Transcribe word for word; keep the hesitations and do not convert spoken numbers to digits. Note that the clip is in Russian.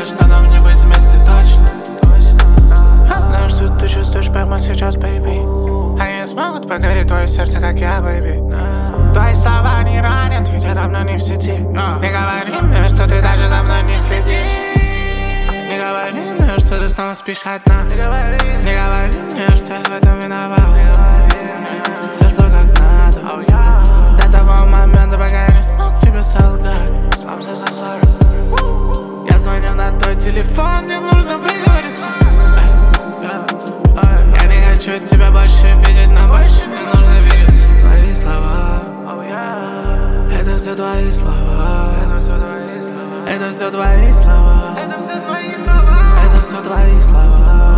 говорят, что нам не быть вместе точно. Я знаю, что ты чувствуешь прямо сейчас, baby. Они не смогут покорить твое сердце, как я, baby. Твои слова не ранят, ведь я давно не в сети. Не говори мне, что ты даже за мной не следишь. Не говори мне, что ты снова спишь одна. Не говори мне, что я в этом виноват. Все шло как надо до того момента, пока я не смог тебе солгать. Я звоню на твой телефон, мне нужно выговориться. Я не хочу тебя больше видеть, но больше мне нужно верить. Твои слова, это все твои слова. Это все твои слова. Это все твои слова.